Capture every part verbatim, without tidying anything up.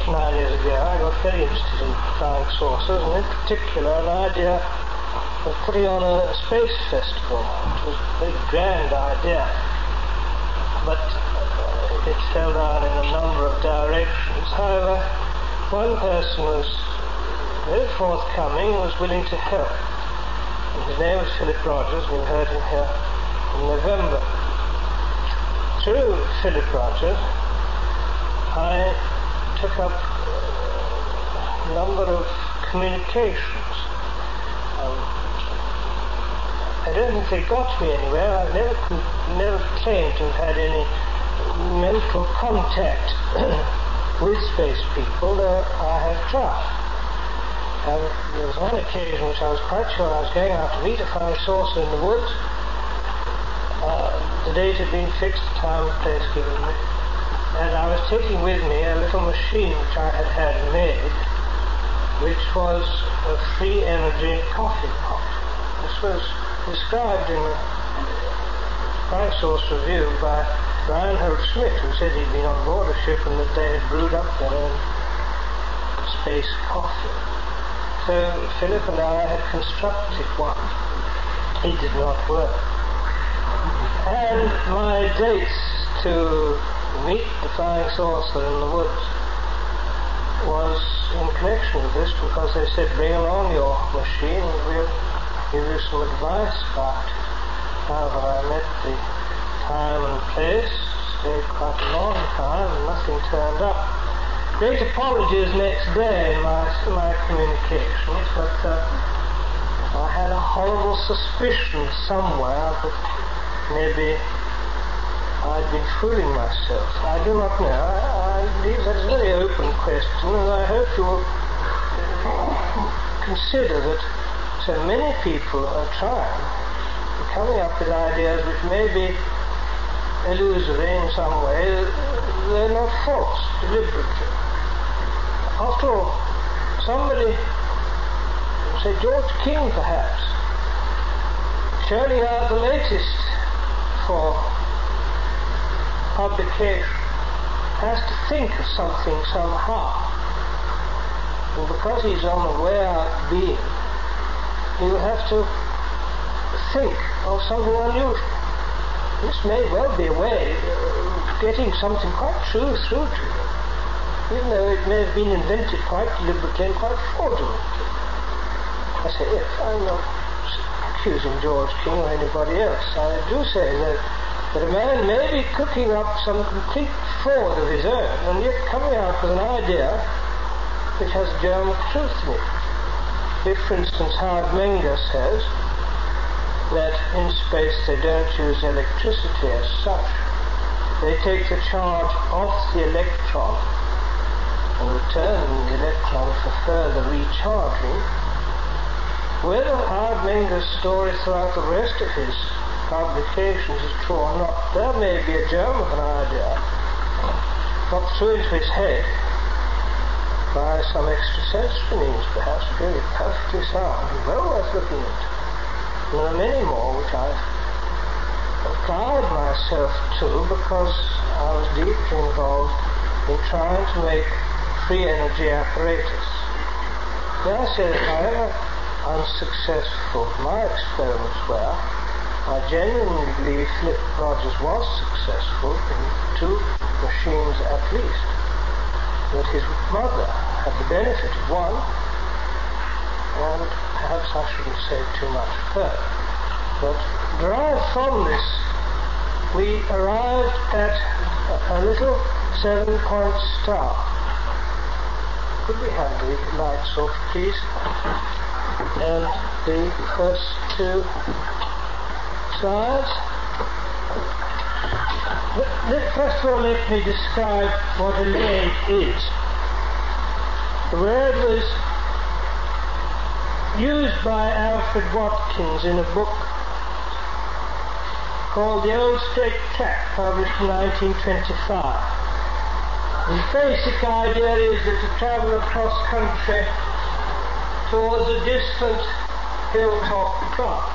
nine years ago, I got very interested in flying saucers, and in particular an idea of putting on a space festival. It was a very grand idea, but uh, it fell down in a number of directions. However, one person was very forthcoming and was willing to help. And his name was Philip Rogers, and we heard him here in November. Through Philip Rogers, I took up a number of communications. Um, I don't think they got me anywhere. I've never, never claimed to have had any mental contact with space people, though I have tried. Um, there was one occasion which I was quite sure I was going out to meet a flying saucer in the woods. Uh, the date had been fixed, the time and place given me, and I was taking with me a little machine which I had had made, which was a free energy coffee pot. This was described in a Flying Saucer Review by Reinhold Schmidt, who said he'd been on board a ship and that they had brewed up their own space coffee. So Philip and I had constructed one. It did not work. And my dates to meet the flying saucer in the woods was in connection with this, because they said, bring along your machine and we'll give you some advice about it. However, I met the time and place, stayed quite a long time, and nothing turned up. Great apologies next day in my, my communications, but uh, I had a horrible suspicion somewhere that maybe I'd been fooling myself. I do not know. I, I believe that's a very open question, and I hope you will consider that so many people are trying, coming up with ideas which may be illusory in some way. They're not false, deliberately. After all, somebody, say George King perhaps, churning out the latest for publication, has to think of something somehow. And because he's on a way out being, he will have to think of something unusual. This may well be a way of getting something quite true through to you, even though it may have been invented quite deliberately and quite fraudulently. I say if, I'm not accusing George King or anybody else. I do say that, that a man may be cooking up some complete fraud of his own and yet coming out with an idea which has a germ of truth in it. If, for instance, Howard Menger says that in space they don't use electricity as such, they take the charge off the electron and return the electron for further recharging. Whether Howard Menger's story throughout the rest of his publications is true or not, there may be a germ of an idea got through into his head by some extrasensory means, perhaps, really perfectly sound and well worth looking at. There are many more which I've applied myself to because I was deeply involved in trying to make free energy apparatus. May I say that however unsuccessful my experiments were, I genuinely believe Philip Rogers was successful in two machines at least, that his mother had the benefit of one, and perhaps I shouldn't say too much further. But derived from this, we arrived at a, a little seven-point star. Could we have the lights off, please? And the first two slides. First of all, let me describe what a lathe is. The word was used by Alfred Watkins in a book called The Old Straight Track, published in nineteen twenty-five. The basic idea is that to travel across country towards a distant hilltop clump,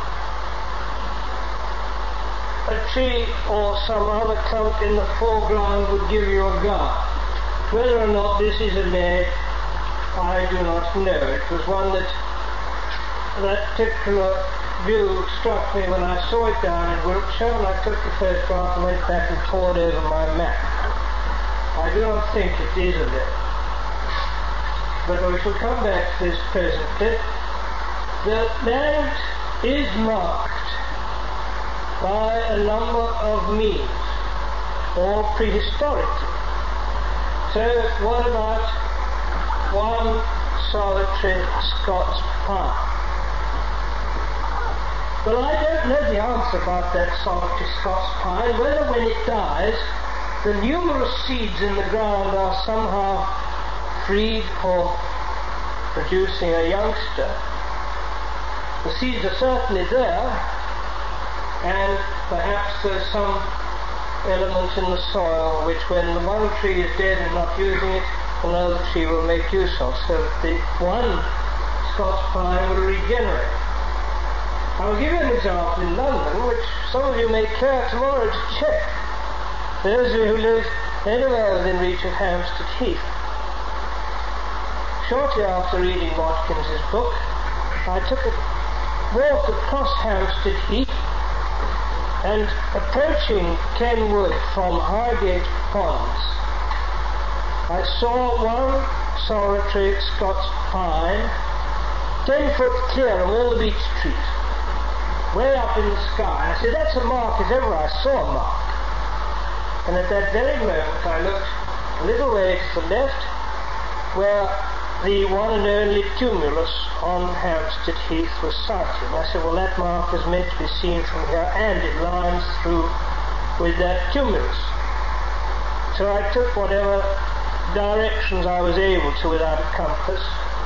a tree or some other clump in the foreground would give you a guide. Whether or not this is a lay, I do not know. It was one that that particular view struck me when I saw it down in Wiltshire, and I took the photograph and went back and pored over my map. I do not think it is a lay. But we shall come back to this presently. The land is marked by a number of means, all prehistorically. So what about one solitary Scots pine? Well, I don't know the answer about that solitary Scots pine, whether when it dies, the numerous seeds in the ground are somehow freed for producing a youngster. The seeds are certainly there, and perhaps there's some element in the soil which, when the one tree is dead and not using it, another tree will make use of, so that the one Scots pine will regenerate. I'll give you an example in London, which some of you may care tomorrow to check. Those of you who live anywhere within reach of Hampstead Heath. Shortly after reading Watkins's book, I took a walk across Hampstead Heath, and approaching Kenwood from Highgate Ponds, I saw one solitary Scots pine, ten foot clear of all the beech trees, way up in the sky. I said, that's a mark if ever I saw a mark. And at that very moment I looked a little way to the left, where the one and only tumulus on Hampstead Heath was sighted. I said, well, that mark is meant to be seen from here, and it lines through with that tumulus. So I took whatever directions I was able to without a compass,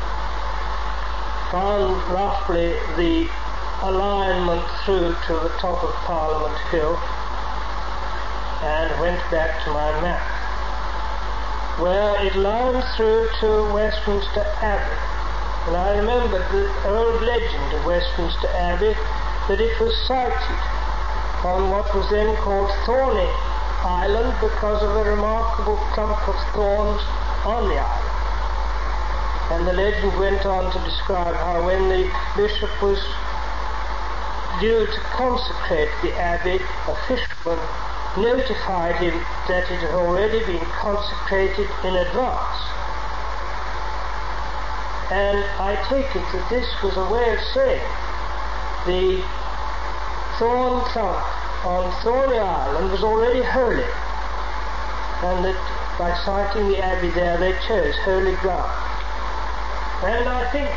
found roughly the alignment through to the top of Parliament Hill, and went back to my map, where it lined through to Westminster Abbey. And I remembered the old legend of Westminster Abbey, that it was sited on what was then called Thorney Island because of a remarkable clump of thorns on the island. And the legend went on to describe how when the bishop was due to consecrate the abbey, a fisherman notified him that it had already been consecrated in advance. And I take it that this was a way of saying the thorn clump on Thorney Island was already holy, and that by siting the abbey there they chose holy ground. And I think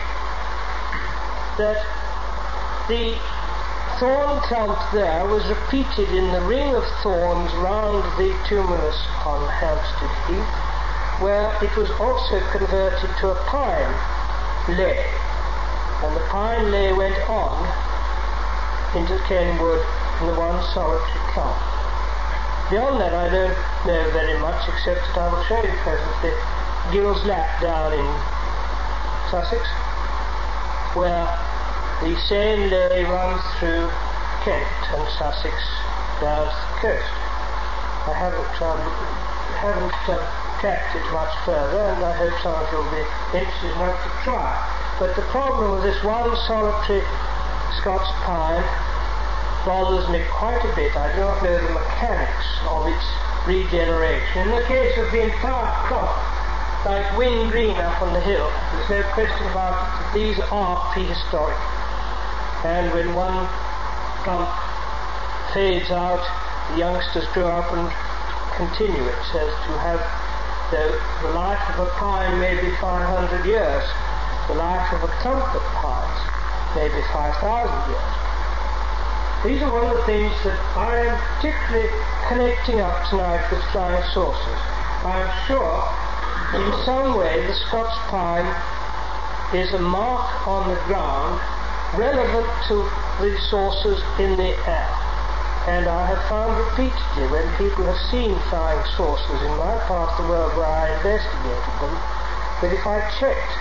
that the thorn clump there was repeated in the ring of thorns round the tumulus on Hampstead Heath, where it was also converted to a pine lay, and the pine lay went on into Kenwood in the one solitary clump. Beyond that I don't know very much, except that I will show you presently Gill's Lap down in Sussex, where the same lay runs through Kent and Sussex down to the coast. I haven't um, haven't uh, tracked it much further, and I hope some of you will be interested enough to try. But the problem with this one solitary Scots pine bothers me quite a bit. I do not know the mechanics of its regeneration. In the case of the entire crop, like Wyn Green up on the hill, there's no question about it that these are prehistoric. And when one clump fades out, the youngsters grow up and continue it, so as to have the, the life of a pine may be five hundred years, the life of a clump of pines may be five thousand years. These are one of the things that I am particularly connecting up tonight with flying saucers. I am sure in some way the Scots pine is a mark on the ground relevant to the saucers in the air. And I have found repeatedly, when people have seen flying saucers in my part of the world where I investigated them, that if I checked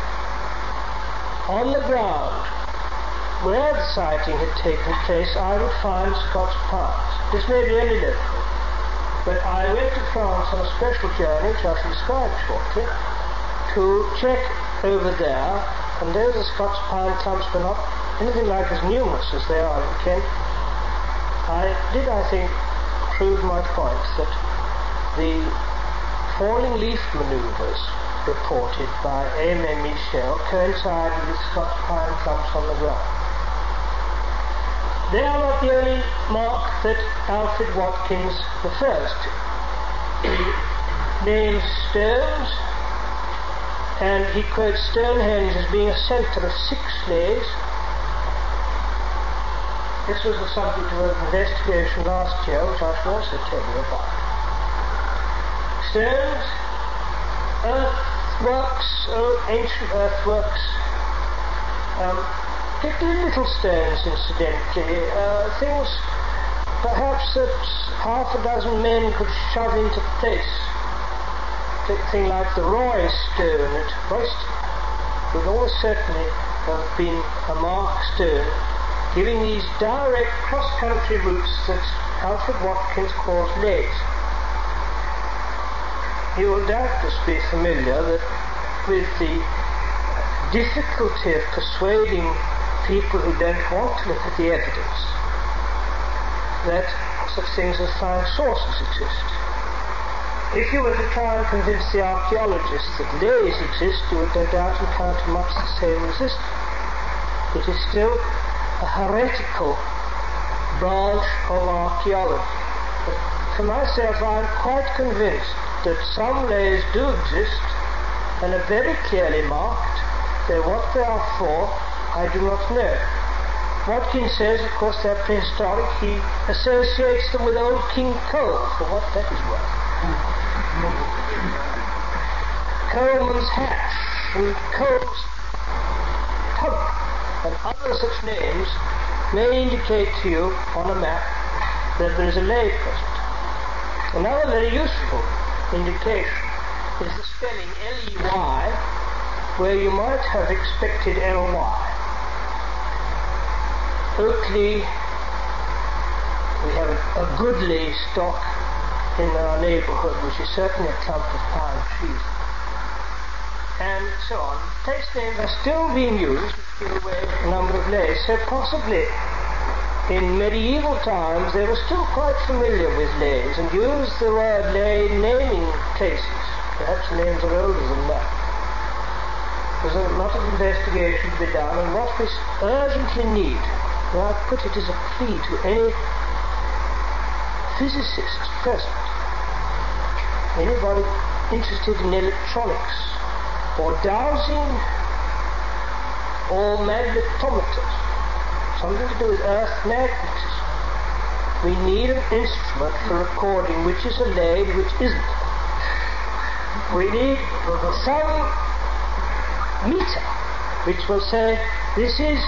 on the ground where the sighting had taken place, I would find Scots pines. This may be only local, but I I went to France on a special journey, which I shall describe shortly, to check over there, and though the Scots pine clumps were not anything like as numerous as they are in Kent, I did, I think, prove my point that the falling leaf manoeuvres reported by Aimé Michel coincided with Scots pine clumps on the ground. They are not the only mark that Alfred Watkins refers to. He names stones, and he quotes Stonehenge as being a centre of six slays. This was the subject of an investigation last year, which I shall also tell you about. Stones, earthworks, oh, ancient earthworks, um, particularly little stones, incidentally, uh, things perhaps that half a dozen men could shove into place. A thing like the Roy stone at Royston would almost certainly have been a mark stone, giving these direct cross-country routes that Alfred Watkins calls lays. You will doubtless be familiar that with the difficulty of persuading people who don't want to look at the evidence that such things as flying saucers exist. If you were to try and convince the archaeologists that lays exist, you would no doubt encounter much the same resistance. It is still a heretical branch of archaeology. But for myself, I am quite convinced that some lays do exist and are very clearly marked, though what they are for, I do not know. Watkins says, of course, they're prehistoric. He associates them with old King Cole, for what that is worth. Coleman's Hatch and Cole's Tub and other such names may indicate to you on a map that there is a lay present. Another very useful indication is the spelling L E Y, where you might have expected L Y. Oakley, we have a, a goodly stock in our neighbourhood, which is certainly a clump of pine trees, and so on. Place names are still being used to give away a number of lays, so possibly in medieval times they were still quite familiar with lays and used the word lay in naming places. Perhaps the names are older than that. There's a lot of investigation to be done, and what we urgently need, and I put it as a plea to any physicists present, anybody interested in electronics or dowsing or magnetometers, something to do with earth magnetism. We need an instrument for recording which is a lay and which isn't. We need some meter which will say this is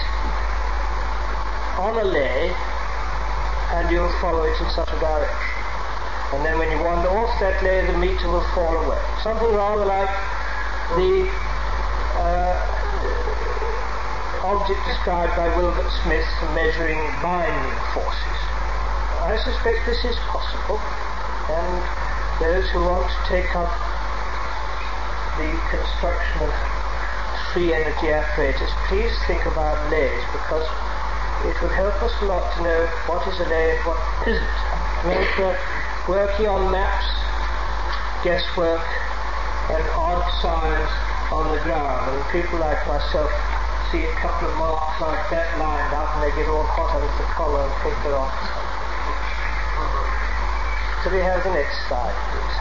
on a lay and you'll follow it in such a direction. And then when you wander off that lay, the meter will fall away. Something rather like the uh, object described by Wilbert Smith for measuring binding forces. I suspect this is possible, and those who want to take up the construction of free energy apparatus, please think about lays, because it would help us a lot to know what is a lay and what isn't. I mean, if we're working on maps, guesswork, and odd signs on the ground, and people like myself see a couple of marks like that lined up and they get all hot under the collar and take it off. So we have the next slide, please.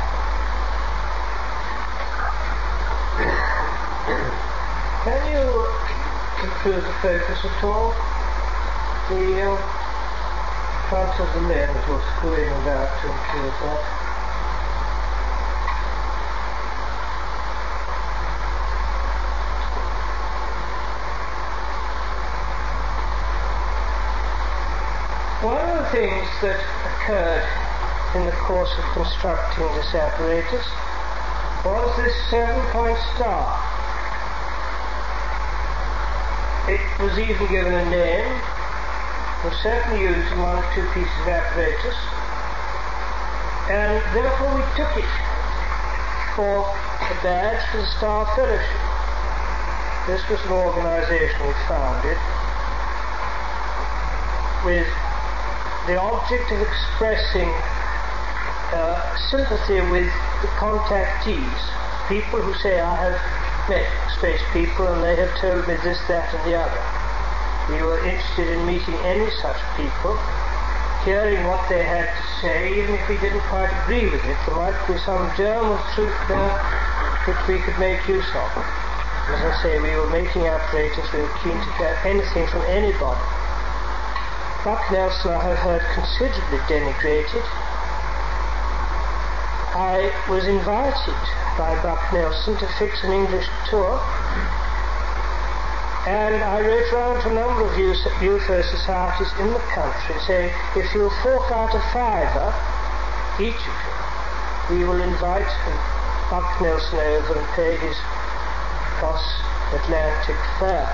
Can you improve the focus at all? The uh, front of the lens will screwing about to improve that. One of the things that occurred in the course of constructing this apparatus was this seven-point star. It was even given a name. Was certainly used in one or two pieces of apparatus. and therefore we took it for a badge for the Star Fellowship. This was an organisation we founded with the object of expressing uh, sympathy with the contactees, people who say, I have met space people and they have told me this, that and the other. We were interested in meeting any such people, hearing what they had to say, even if we didn't quite agree with it. There might be some germ of truth there which we could make use of. As I say, we were making apparatus, we were keen to hear anything from anybody. Buck Nelson I have heard considerably denigrated. I was invited by Buck Nelson to fix an English tour, and I wrote round to a number of U F O societies in the country saying, if you'll fork out a fiver, each of you, we will invite Buck Nelson over and pay his cross-Atlantic fare.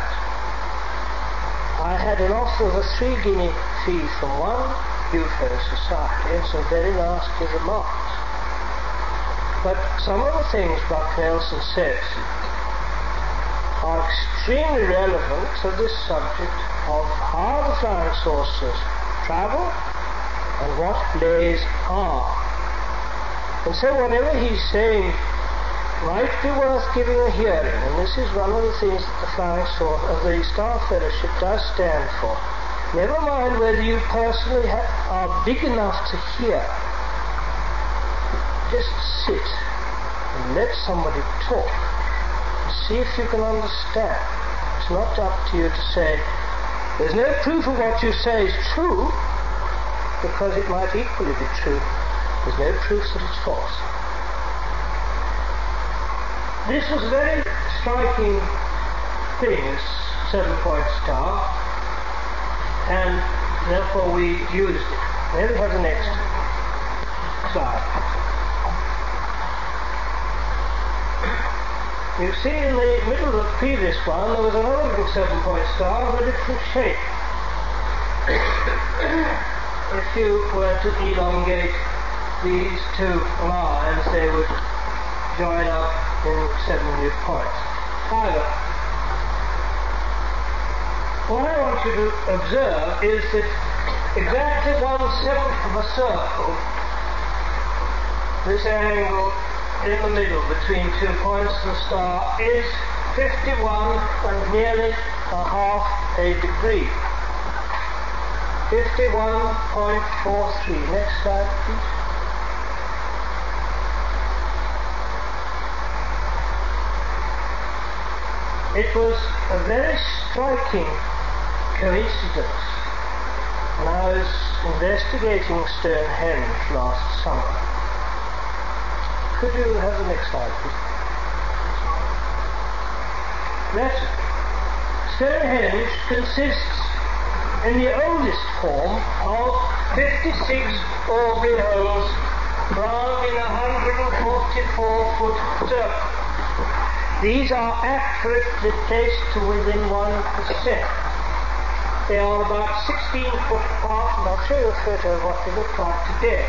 I had an offer of a three guinea fee from one U F O society and some very nasty remarks. But some of the things Buck Nelson says are extremely relevant to this subject of how the flying saucers travel and what lays are. And so whatever he's saying might be worth giving a hearing, and this is one of the things that the Flying Saucer of the Star Fellowship does stand for. Never mind whether you personally ha are big enough to hear. Just sit and let somebody talk and see if you can understand. It's not up to you to say, there's no proof of what you say is true, because it might equally be true. There's no proof that it's false. This was a very striking thing, this seven-point star, and therefore we used it. Then we have the next slide. You've seen in the middle of the previous one there was another little seven-point star of a different shape. If you were to elongate these two lines, they would join up in seven new points. However, what I want you to observe is that exactly one-seventh of a circle, this angle in the middle between two points of the star, is fifty-one and nearly a half a degree. fifty-one point four three. Next slide, please. It was a very striking coincidence when I was investigating Stonehenge last summer. Could you have the next slide, please? That Stonehenge consists in the oldest form of fifty-six augury holes round in a one hundred forty-four foot circle. These are accurately placed to within one percent. They are about sixteen foot apart, and I'll show you a photo of what they look like today.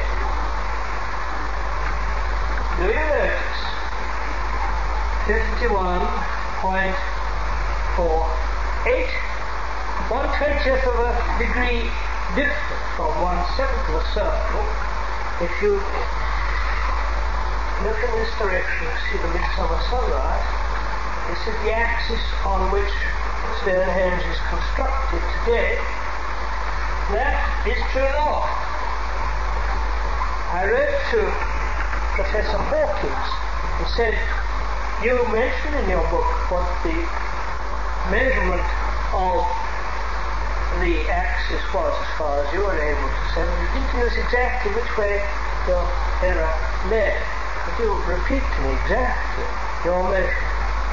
Do you notice? fifty-one point four eight, one twentieth of a degree different from one seventh of a circle. If you look in this direction, you see the midsummer sunrise. This is the axis on which Stonehenge is constructed today. That is true north. I wrote to Professor Hawkins and said, you mentioned in your book what the measurement of the axis was as far as you were able to say, but you didn't tell us exactly which way your error led. But you repeat to me exactly your measurement.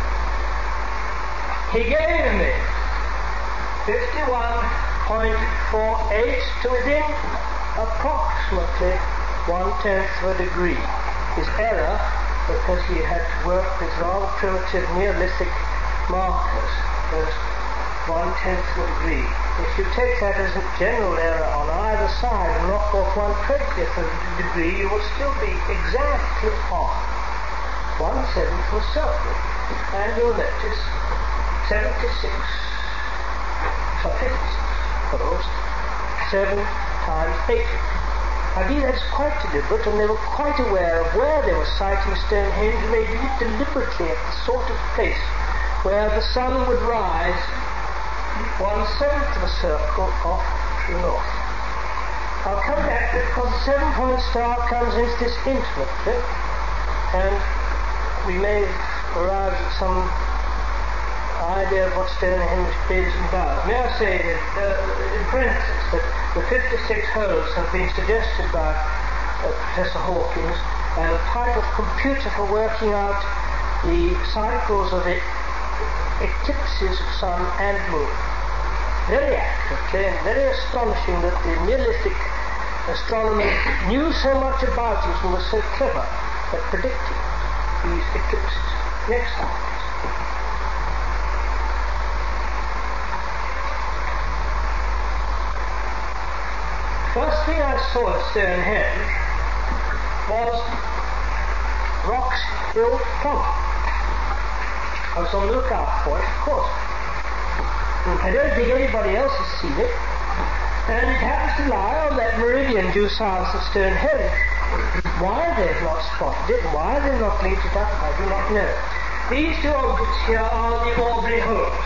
He gave me fifty-one point four eight to within approximately one-tenth of a degree. His error, because he had to work with rather primitive Neolithic markers, was one-tenth of a degree. If you take that as a general error on either side and knock off one-twentieth of a degree, you will still be exactly on one-seventh of a circle. And you'll notice seventy-six, sorry, fifty-six holes, seven times eighty. I mean, that's quite deliberate, and they were quite aware of where they were sighting Stonehenge, and they did it deliberately at the sort of place where the sun would rise one-seventh of a circle off to the north. I'll come back to it because the seven-point star comes into this intimately, and we may have arrived at some idea of what Stonehenge is and does. May I say that, uh, in parenthesis, that the fifty-six holes have been suggested by uh, Professor Hawkins as a type of computer for working out the cycles of the eclipses of sun and moon. Very accurately and very astonishing that the Neolithic astronomers knew so much about it and were so clever at predicting these eclipses. Next slide, please. First thing I saw at Stonehenge was Rocks Hill Plummet. I was on the lookout for it, of course. I don't think anybody else has seen it, and it happens to lie on that meridian due south of Stonehenge. Why they've not spotted it, why they've not linked it up, I do not know. These two objects here are the Aubrey holes.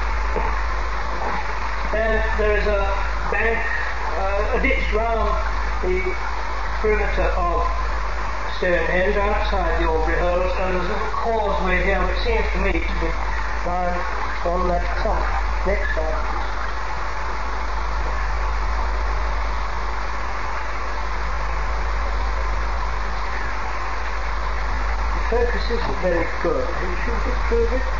And there is a bank, uh, a ditch round the perimeter of Stonehenge outside the Aubrey holes, and there's a little causeway here which seems to me to be lying on that clump. Next slide, please. The focus isn't very good. You should improve it.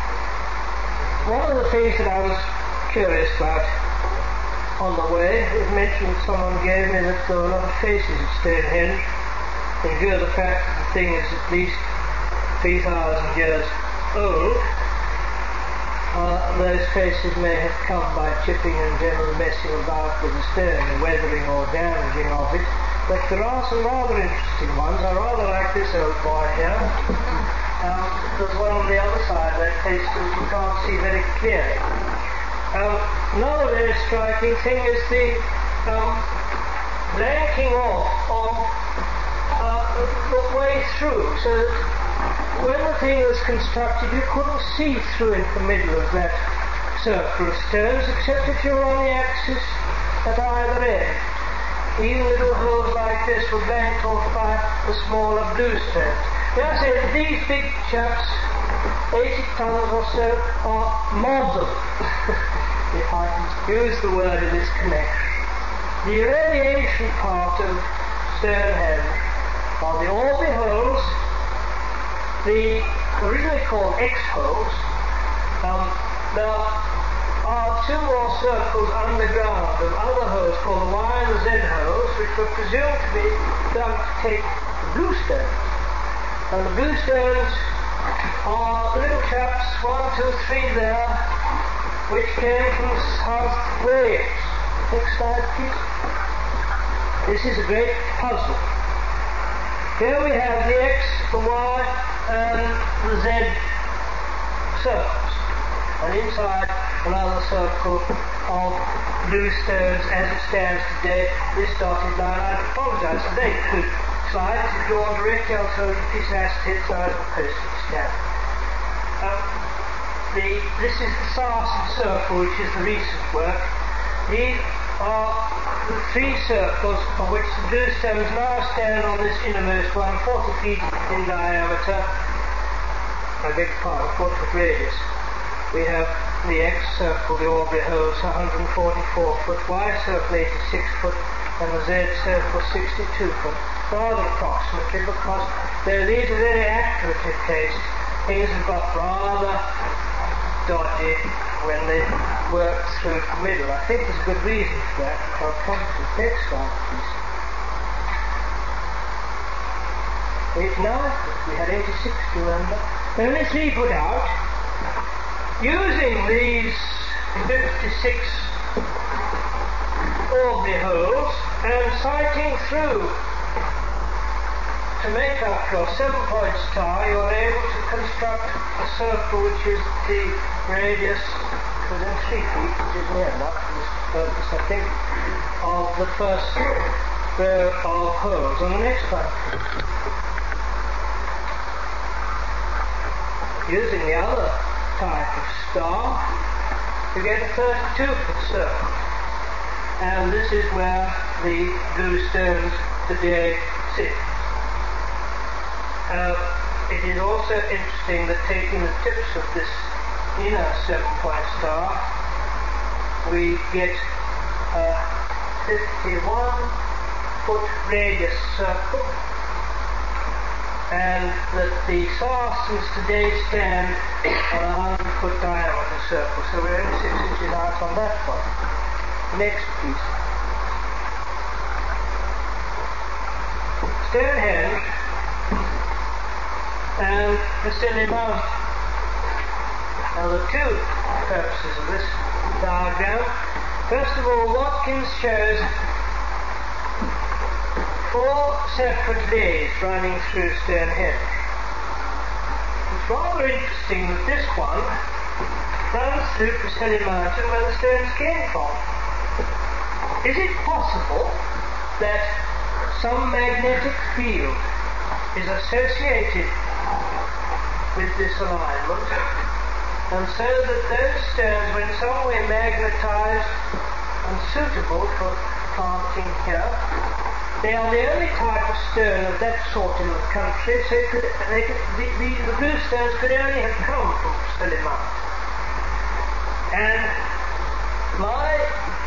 One of the things that I was curious about on the way was mentioned that someone gave me that there were a lot of faces at Stonehenge, in view of the fact that the thing is at least three thousand years old. Uh, those faces may have come by chipping and general messing about with the stone, the weathering or damaging of it, but there are some rather interesting ones. I rather like this old boy here. Um, there's one on the other side that face that you can't see very clearly. Um, another very striking thing is the um, blanking off of uh, the way through, so that when the thing was constructed, you couldn't see through in the middle of that circle of stones, except if you were on the axis at either end. Even little holes like this were blanked off by the smaller blue stones. May I say that these big chaps, eighty tons or so, are model, if I can use the word in this connection. The really ancient part of Stonehenge are the Aubrey holes, the originally called X-holes. Um, there are two more circles underground of other holes called the Y and the Z holes, which were presumed to be done to take the blue stones. And the blue stones are little chaps, one, two, three there, which came from South Wales. Next slide, please. This is a great puzzle. Here we have the X, the Y, and the Z circles, and inside another circle of blue stones as it stands today. This dotted line, I apologise for the date slide, if you want directly, I'll show you the piece of acetate side of the postage stamp. Um, the, this is the Sarsen circle, which is the recent work. These are the three circles of which the blue stones now stand on this innermost one, forty feet in diameter. I beg your pardon, forty foot radius. We have the X circle, the Aubrey holes, one hundred forty-four foot, Y circle eighty-six foot, and the Z circle sixty-two foot. Rather approximately, because though these are very accurately placed, things have got rather dodgy when they work through the middle. I think there's a good reason for that. I'll come to the next slide, please. eighty-nine, we had eighty-six, do you remember? Only three put out. Using these fifty-six Aubrey holes, and sighting through to make up your seven-point star, you are able to construct a circle which is the radius within three feet, which is near enough for this purpose, I think, of the first row of holes on the next one. Using the other type of star, you get a thirty-two foot circle. And this is where the blue stones today sit. Uh, it is also interesting that taking the tips of this inner seven-point star, we get a fifty-one foot radius circle, and that the Sarsens today stand on a one hundred foot diameter circle, so we're only six inches out on that one. Next piece. Stonehenge and Piccilli Mountain. Now the two purposes of this diagram. First of all, Watkins shows four separate lays running through Stonehenge. It's rather interesting that this one runs through Piccilli Mountain where the stones came from. Is it possible that some magnetic field is associated with this alignment, and so that those stones were in some way magnetized and suitable for planting here? They are the only type of stone of that sort in the country, so it could, they could, the, the, the blue stones could only have come from Piccilli Mountain. And my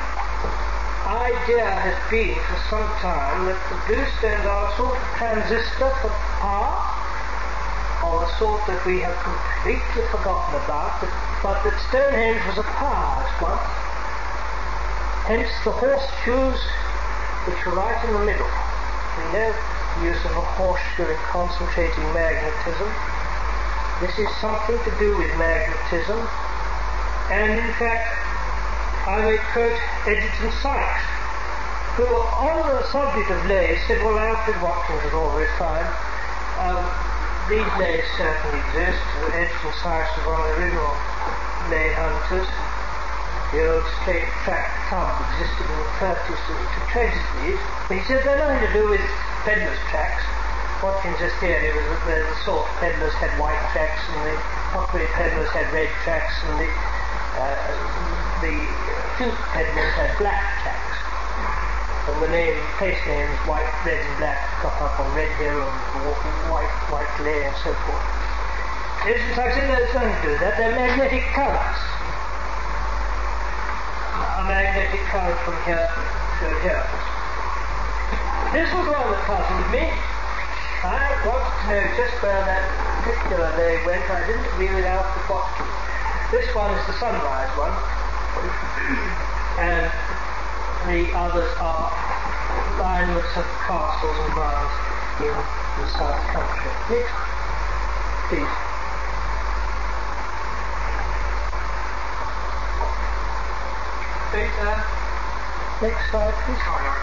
idea has been for some time that the blue stones are a sort of transistor for power, or a sort that we have completely forgotten about, but, but that Stonehenge was a powerhouse once. Hence the horseshoes which are right in the middle. We know the use of a horseshoe in concentrating magnetism. This is something to do with magnetism, and in fact I may quote Egerton Sykes, who on the subject of lays said, well, Alfred Watkins is all very fine. Um, these lays certainly exist. Egerton Sykes was one of the original lay hunters. The old straight track tub existed in the thirties to, to trace these. But he said they're nothing to do with peddlers' tracks. Watkins' theory was that the salt peddlers had white tracks, and the Hockley peddlers had red tracks, and the uh, the flute peddlers had black tracks. And the name, place names, white, red and black, crop up on Red Hill and white, white lay and so forth. It's like I said, there's nothing to do with that. They're magnetic currents. A magnetic current from here to here. This was one that puzzled me. I wanted to know just where that particular lay went. I didn't reel it out the bottom. This one is the sunrise one, and the others are alignments of castles and barns in the South Country. Next, please. Peter. Next slide, please.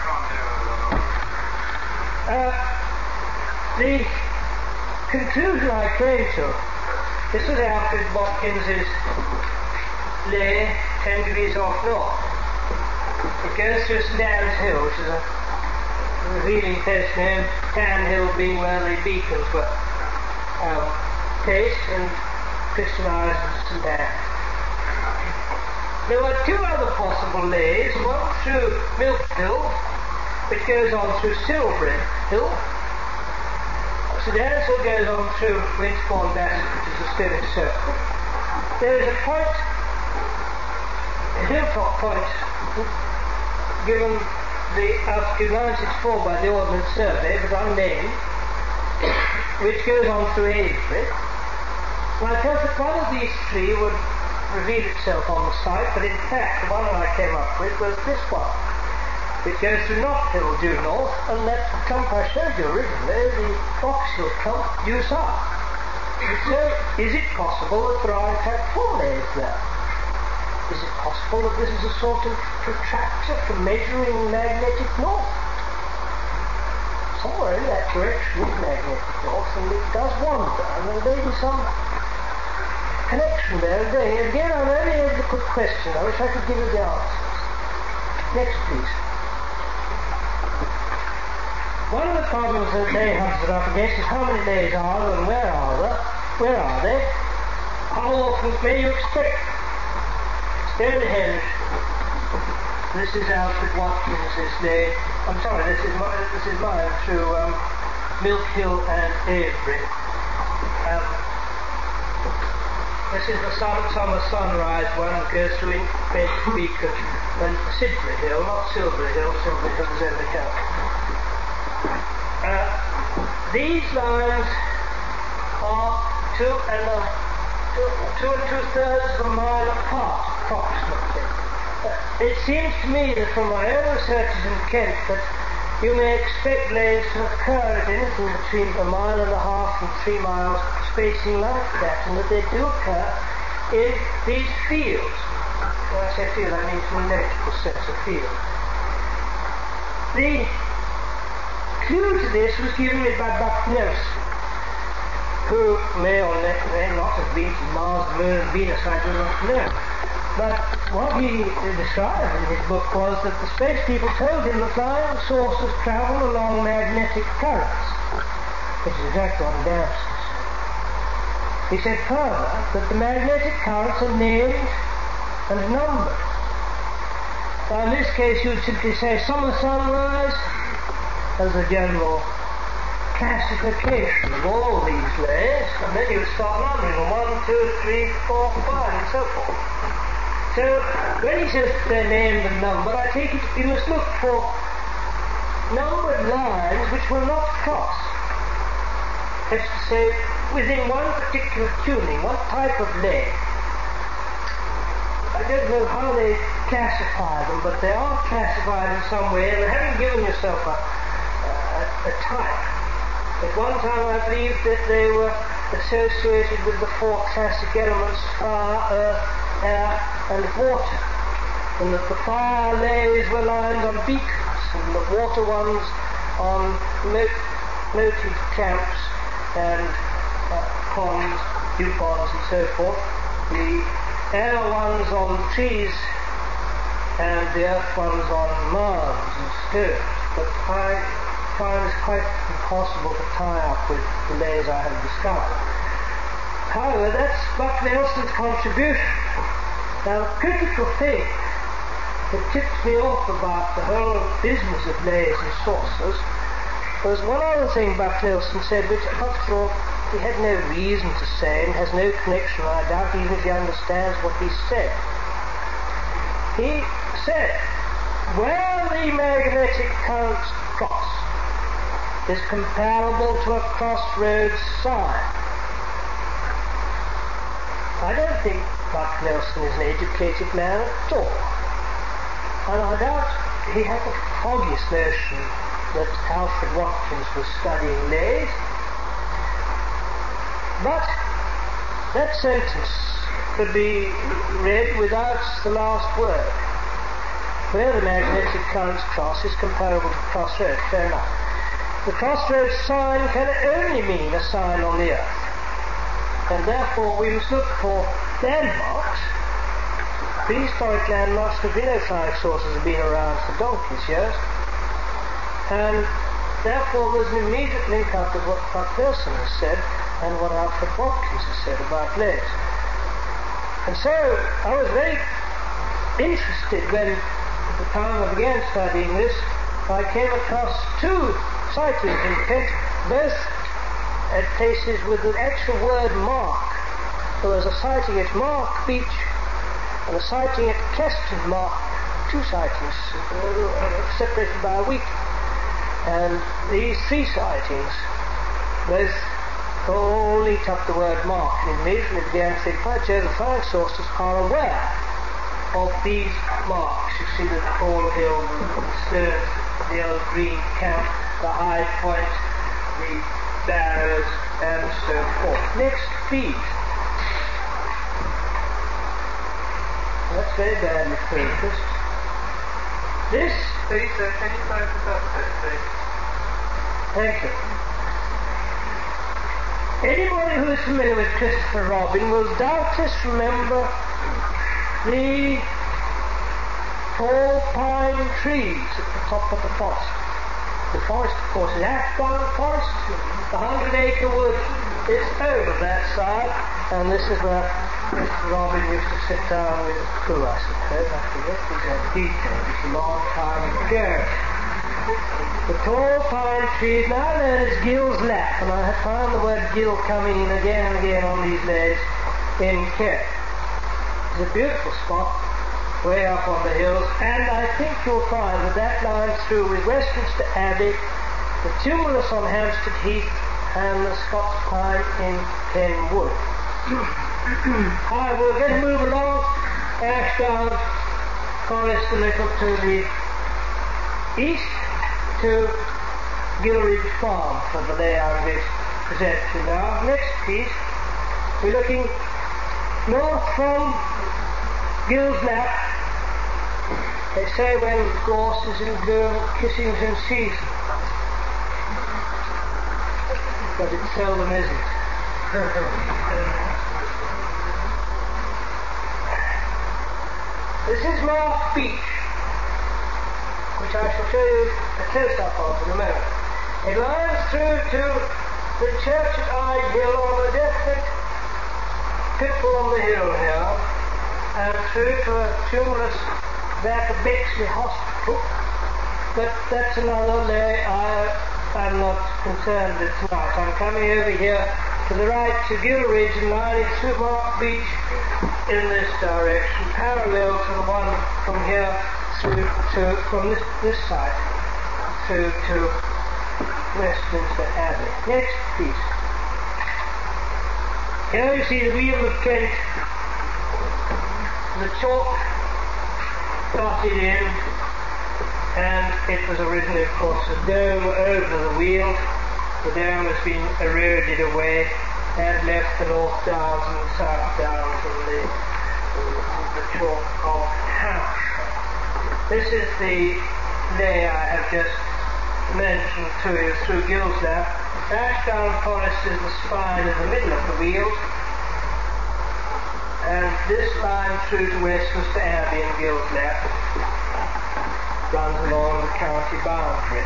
Uh, the conclusion I came to, this was Alfred Watkins's lay ten degrees off north. It goes through St Anne's Hill, which is a revealing place name, Tan Hill being where the beacons were um, placed and Christianized St Anne's. There were two other possible lays, one through Milk Hill, which goes on through Silbury Hill. St Anne's Hill goes on through Winterbourne Bassett, which is a stone circle. There is a point, a hilltop point, given the altitude nine sixty-four by the Ordnance Survey, but unnamed, which goes on through Avebury. Well, I felt that one of these three would reveal itself on the site, but in fact the one that I came up with was this one, which goes through Knott Hill due north, and that clump I showed you originally, the Foxhill clump, due south. So, is it possible that there are in fact four lays there? Is it possible that this is a sort of protractor for measuring magnetic north? Somewhere in that direction is magnetic north, and it does wander, and there may be some connection there. Again, I'm only able to put questions. I wish I could give you the answers. Next, please. One of the problems that they have to up against is how many days are there and where are they? Where are they? How often may you expect? Stonehenge. This is Alfred Watkins' day. I'm sorry, this is my, this is mine through um, Milk Hill and Avebury. Um, this is the sun, summer sunrise one that goes through Bed Beacon and Sidbury Hill, not Silbury Hill. Silbury Hill is over here. Uh, these lines are two and a, two, two and two thirds of a mile apart, approximately. Uh, it seems to me that from my own researches in Kent that you may expect layers to occur at anything between a mile and a half and three miles spacing like that, and that they do occur in these fields. When I say field, I mean from an electrical sense of field. The clue to this was given me by Buck Nelson, who may or may not have been to Mars, the Moon, and Venus, I do not know. But what he described in his book was that the space people told him that flying saucers travel along magnetic currents, which is exactly what a dam says. He said further that the magnetic currents are named and numbered. Now in this case you would simply say summer sunrise as a general classification of all these layers, and then you would start numbering them, one, two, three, four, five, and so forth. So, when he says they're named and numbered, I take it you must look for numbered lines which will not cross. That's to say, within one particular tuning, one type of lay. I don't know how they classify them, but they are classified in some way, and having given yourself a, a, a type. At one time I believed that they were associated with the four classic elements, fire, earth, air, and water, and that the fire lays were lined on beacons, and the water ones on mo- motive clamps and uh, ponds, dew ponds, and so forth. The air ones on trees, and the earth ones on mounds and stones. But I find it quite impossible to tie up with the layers I have discovered. However, that's Buck Nelson's contribution. Now, the critical thing that tipped me off about the whole business of layers and saucers was one other thing Buck Nelson said, which after all he had no reason to say and has no connection, I doubt, even if he understands what he said. He said, where the magnetic currents cross is comparable to a crossroads sign. I don't think Buck Nelson is an educated man at all, and I doubt he had the foggiest notion that Alfred Watkins was studying layers. But that sentence could be read without the last word. Where the magnetic currents cross is comparable to crossroads, fair enough. The crossroads sign can only mean a sign on the earth, and therefore we must look for landmarks. Prehistoric landmarks, because we know flying saucers have been around for donkey's years, and therefore there's an immediate link up with what Buck Nelson has said and what Alfred Watkins has said about layers. And so I was very interested when, at the time I began studying this, I came across two sightings in Kent, both at places with the actual word Mark. There was a sighting at Mark Beach and a sighting at Keston Mark, two sightings uh, separated by a week. And these three sightings both all linked up the word Mark, and immediately began to think, by Jove, the flying saucers are aware of these marks. You see the Hall Hill, the stone, the old green camp, the high point, the barrows, and so forth. Next, please. That's very badly focused. This... Please, sir, can you focus up a bit, please? Thank you. Anybody who is familiar with Christopher Robin will doubtless remember the tall pine trees at the top of the forest. The forest, of course, is Ashbourne Forest. The hundred acre wood is over that side, and this is where Mister Robin used to sit down with his crew, I suppose. I forget the exact details. It's a long time ago. The tall pine trees, now known as Gill's Lap, and I have found the word Gill coming in again and again on these days in Kent. It's a beautiful spot, way up on the hills, and I think you'll find that that lines through with Westminster Abbey, the tumulus on Hampstead Heath, and the Scots Pine in Pen Wood. However, we're going to move along Ashdown Forest a little to the east to Gilridge Farm for the layout of it present to now. Next piece, we're looking north from Gill's Lap. They say when gorse is in bloom, kissing's in season. But it seldom isn't. This is Mark Beach, which I shall show you a close-up of in a moment. It lies through to the church at Ide Hill on a definite pitfall on the hill here, and through to a tumulus back at Bexley Hospital. But that's another day I am not concerned with tonight. I'm coming over here to the right to Gilridge and lining through Mark Beach in this direction, parallel to the one from here through to, from this, this side, through to Westminster Abbey. Next piece. Here you see the Wheel of Kent, the chalk dotted in, and it was originally, of course, a dome over the wheel. The dome has been eroded away and left the North Downs and the South Downs and the, the chalk of Hampshire. This is the lay I have just mentioned to you through Gill's Lap. Ashdown Forest is the spine in the middle of the wheel, and this line through to Westminster Abbey and Gill's Lap runs along the county boundary.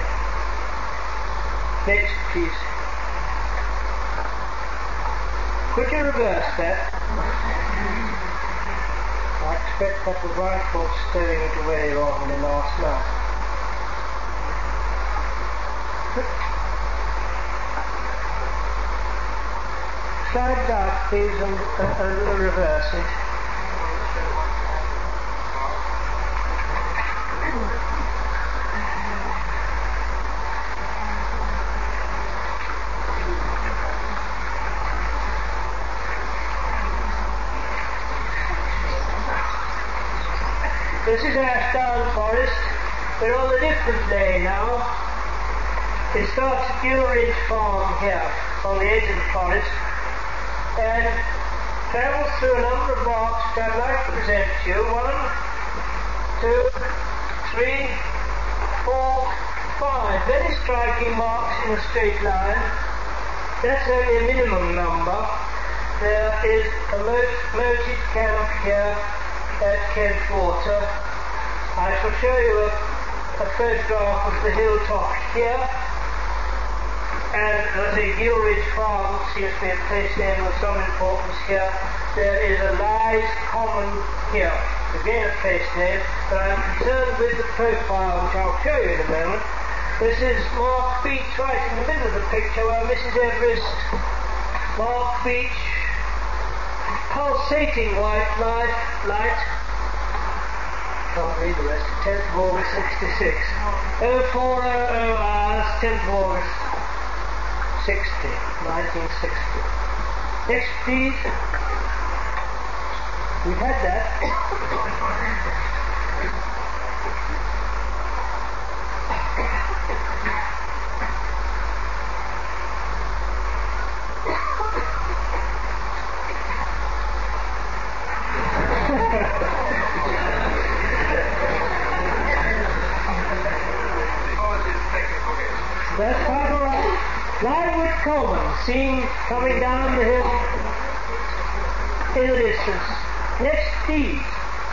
Next piece. Could you reverse that? I expect that was rifle stowing it away wrongly last night. Slide back, please, and uh, uh, reverse it. This is Ashdown Forest. We're on a different lane now. It starts at Gilridge Farm here, on the edge of the forest, and travels through a number of marks which I'd like to present to you. One, two, three, four, five. Very striking marks in a straight line. That's only a minimum number. There is a moated camp here at Kentwater. I shall show you a, a photograph of the hilltop here, and as the Gilridge Farm seems to be a place name of some importance here. There is a Lies Common here, again a place name, but I'm concerned with the profile, which I'll show you in a moment. This is Mark Beach right in the middle of the picture, where Missus Everest, Mark Beach, pulsating white light, light. Can't read the rest. tenth of August sixty-six. oh four hundred hours, tenth of August sixty, nineteen sixty. Next, please. We've had that. seen coming down the hill in the distance. Next, please.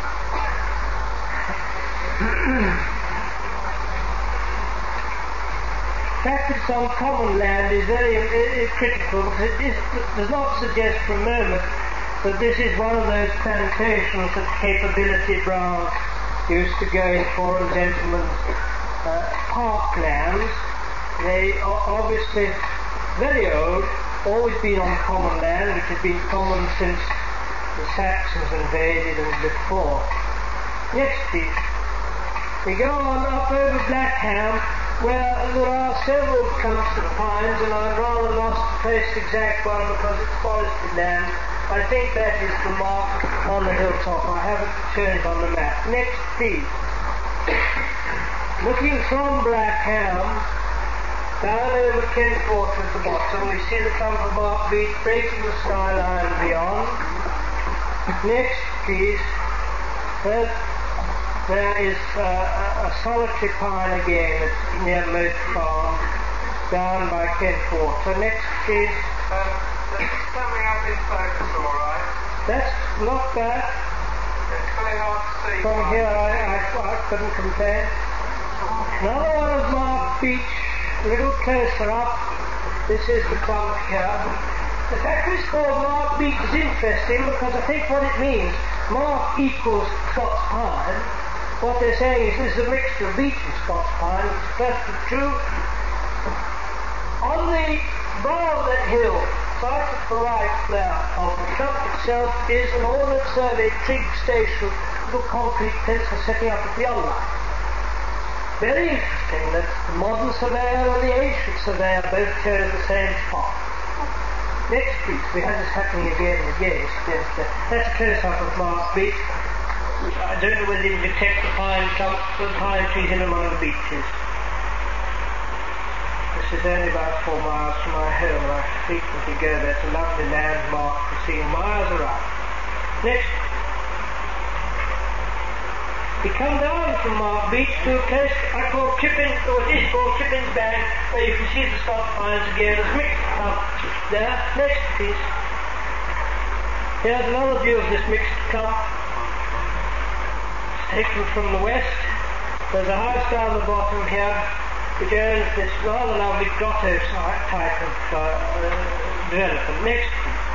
The fact that it's on common land is very uh, critical, because it is, does not suggest for a moment that this is one of those plantations that Capability Brown used to go in for as gentlemen's uh, parklands. They are obviously very old, always been on common land, which has been common since the Saxons invaded and before. Next, please. We go on up over Blackham, where there are several clumps of pines, and I've rather lost the place exact one because it's forested land. I think that is the mark on the hilltop. I haven't shown it on the map. Next, please. Looking from Blackham, down over Kentford at the bottom, we see the clump of Mark Beach breaking the skyline beyond. Next, please. There, there is uh, a, a solitary pine again that's near Moat Farm, down by Kentford. So next, please. Um, it's coming up in focus, all right? That's not bad. It's very hard to see. From here, I, I, I couldn't compare. Another one of Mark Beach, a little closer up. This is the clump here. The fact it's called Mark Beach is interesting because I think what it means, Mark equals Scots pine. What they're saying is this is a mixture of beech and Scots pine, which is perfectly true. On the brow of that hill, right at the right there of the clump itself, is an ornate survey trig station, little concrete fence for setting up at the other line. Very interesting that the modern surveyor and the ancient surveyor both chose the same spot. Next, please. We have this happening again and again. That's a close-up of Mark Beach. I don't know whether you can detect the pine clumps, the pine trees in among the beeches. This is only about four miles from my home, and I frequently go there. It's a lovely landmark for seeing miles around. Next. We come down from Mark Beach to a place I call Chippins, or it is called Chippins Bank, where you can see the Scots pines again. There's mixed clump there. Next, please. Here's another view of this mixed clump. Taken from the west. There's a house down the bottom here which owns this rather lovely grotto type of uh, uh, development. Next,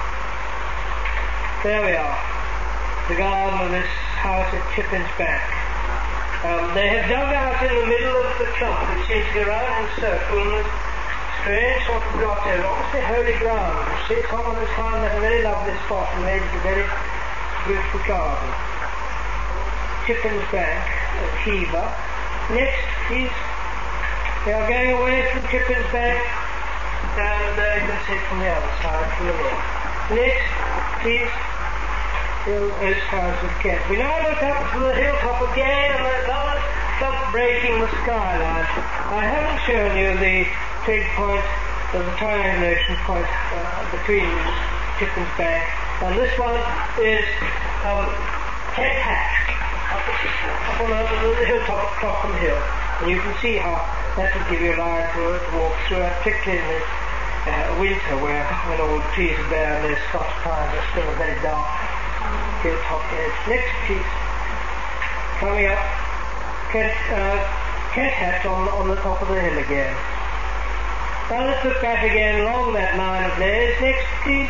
there we are, the garden of this house at Chippins Bank. Um, they have dug out in the middle of the clump, which seems to go round in a circle, and this strange sort of grotto, obviously holy ground. You see, someone has found that a very lovely spot and made it a very beautiful garden. Chippins Bank at Hever. Next, please. We are going away from Chippins Bank, and uh, you can see it from the other side, from the north. Next, please. Those towers of Kent. We now look up to the hilltop again, and there's another clump breaking the skyline. I haven't shown you the trig point of the triangulation point uh, between Chippins Bank, and this one is um, Kent Hatch. Up on the, the hilltop of Crockham Hill, and you can see how that will give you a line to, to walk through, particularly in the uh, winter, where when all the trees are bare and those Scots pines are still a very dark hilltop edge. Next, please. Coming up, Kent, uh, Kent Hatch on, on the top of the hill again. Now let's look back again along that line of layers. Next, please.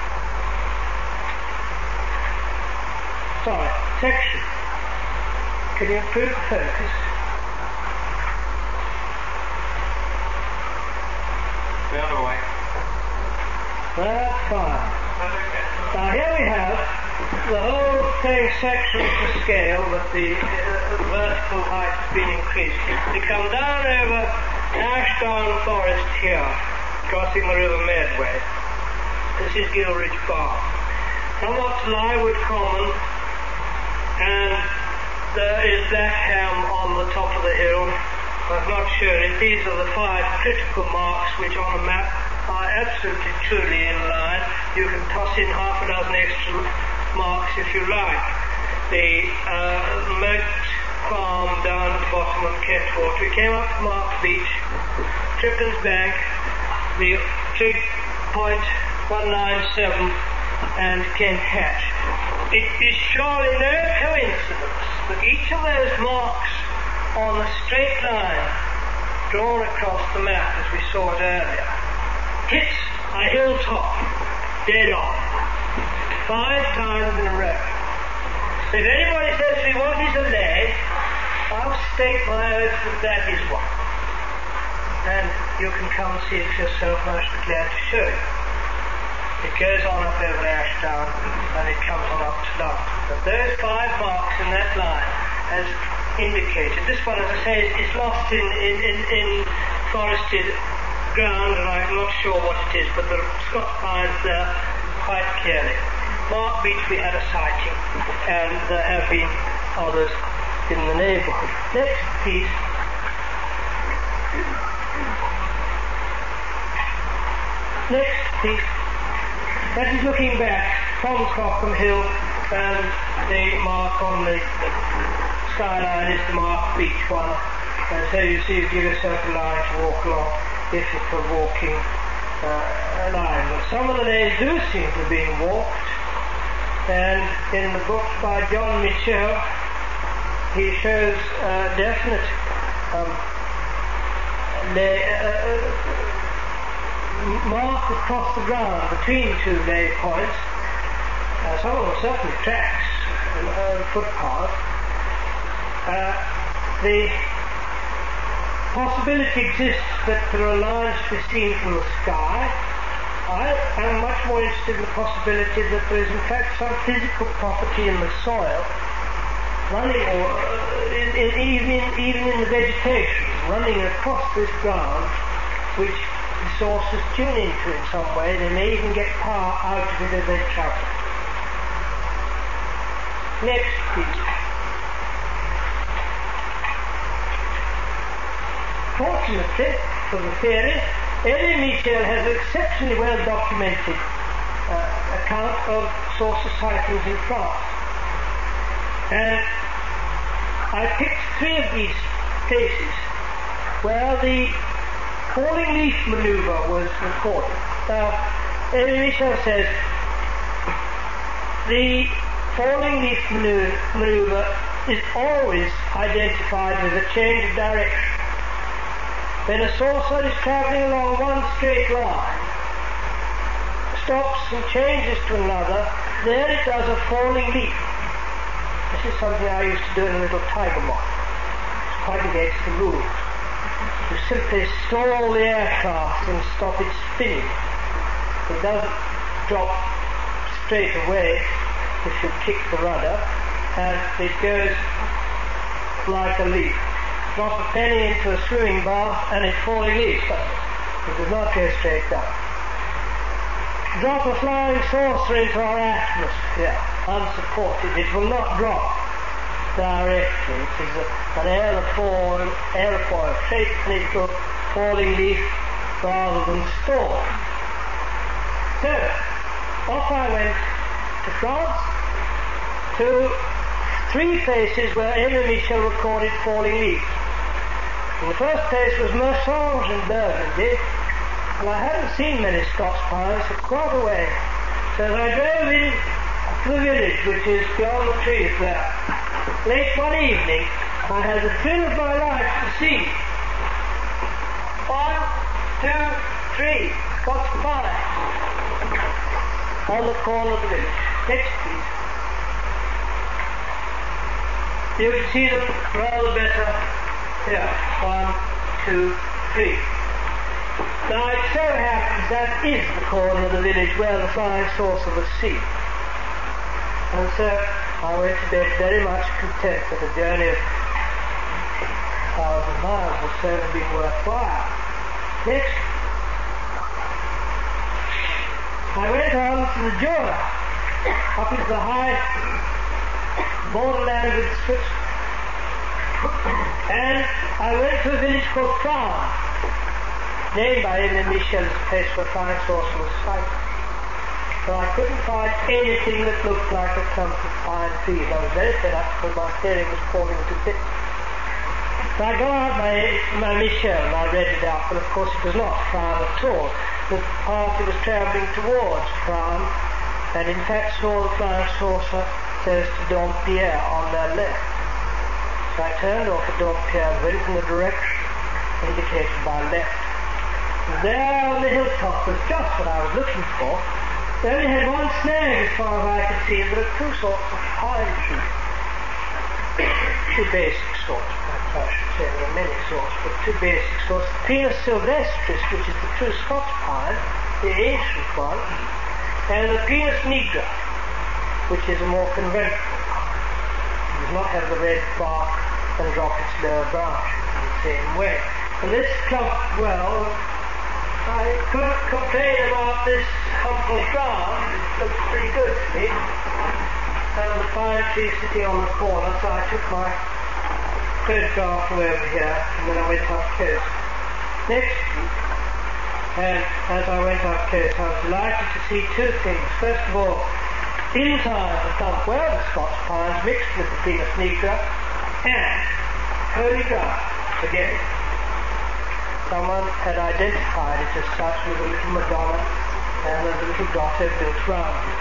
Sorry, section. Can you improve the focus? The other way. That's fine. Now here we have the whole thing sectioned to scale, but the uh, vertical height has been increased. We come down over Ashdown Forest here, crossing the River Medway. This is Gilridge Farm. Come up to Lywood Common, and there is Blackham on the top of the hill. I've not shown it. These are the five critical marks which on a map are absolutely truly in line. You can toss in half a dozen extra marks if you like. The uh, Moat Farm down at the bottom of Kentford. We came up to Mark Beach, Chippins Bank, the trig point one nine seven and Kent Hatch. It is surely no coincidence that each of those marks on the straight line drawn across the map as we saw it earlier hits a hilltop dead on five times in a row. So if anybody says to me, what is a leg? I'll stake my oath that that is one. And you can come and see it for yourself, and I shall be glad to show you. It goes on up over Ashdown and it comes on up to London. But those five marks in that line as indicated, this one, as I say, is lost in, in, in, in forested ground, and I'm not sure what it is, but the Scots pines there quite clearly. Mark Beach we had a sighting, and there have been others in the neighbourhood. Next piece. Next piece. That is looking back from Cockham Hill, and the mark on the skyline is the Mark Beach one. And so you see, you give yourself a line to walk along if it's a walking uh, line. But some of the days do seem to be being walked. And in the book by John Mitchell, he shows uh, definite um, lay, uh, mark across the ground between two lay points. Uh, some of them certainly tracks and uh, footpaths. Uh, the possibility exists that there are lines to be seen from the sky. I am much more interested in the possibility that there is in fact some physical property in the soil running, or uh, in, in, even, in, even in the vegetation, running across this ground, which the source is tuned into in some way. They may even get power out of it as they travel. Next, please. Fortunately for the theory, Elie Michel has an exceptionally well documented uh, account of saucer sightings in France. And I picked three of these cases where the falling leaf maneuver was recorded. Now, Elie Michel says the falling leaf maneuver is always identified as a change of direction. When a saucer is travelling along one straight line, stops and changes to another, there it does a falling leap. This is something I used to do in a little tiger moth. It's quite against the rules. You simply stall the aircraft and stop it spinning. It doesn't drop straight away if you kick the rudder, and it goes like a leap. Drop a penny into a swimming bath and it falling leaves. It does not go straight down. Drop a flying saucer into our atmosphere, unsupported. It will not drop directly. It is a, an aerofoil, aerofoil shaped little falling leaf rather than stall. So, off I went to France, to three places where Elie Michel recorded falling leaves. And the first place was Mersange in Burgundy, and I hadn't seen many Scots pines for quite a way. So as I drove in to the village, which is beyond the trees there, late one evening, I had the thrill of my life to see one, two, three Scots pines on the corner of the village. Next, please. You can see them rather better here. One, two, three. Now it so happens that is the corner of the village where the flying saucer was seen. And so I went to bed very much content that a journey of a thousand miles would certainly be worthwhile. Next, I went on to the Jura, up into the high borderland with Switzerland. And I went to a village called Prague, named by Elie Michel as a place where flying saucer was sighted. But I couldn't find anything that looked like a clump of pine trees. I was very fed up because my theory was falling to bits. So I got out my, my Michel and I read it out, but of course it was not found at all. the party was travelling towards Prahran, and in fact saw the flying saucer close to Dompierre on their left. So I turned off at Dompierre and went in the direction indicated by left. And there on the hilltop was just what I was looking for. They only had one snag as far as I could see, and there were two sorts of pine trees. Two basic sorts, perhaps I should say. There are many sorts, but two basic sorts. The Pinus sylvestris, which is the true Scots pine, the ancient one, and the Pinus nigra, which is a more conventional one. It does not have the red bark and drop its lower branches in the same way. And this clump, well, I couldn't complain about this hump of ground. It looks pretty good to me. And the pine tree sitting on the corner, so I took my photograph from over here, and then I went up close. Next week, and as I went up close, I was delighted to see two things. First of all, inside the clump were the Scots pines mixed with the Pinus nigra, and holy ground again. Someone had identified it as such with a little Madonna and a little grotto built round it.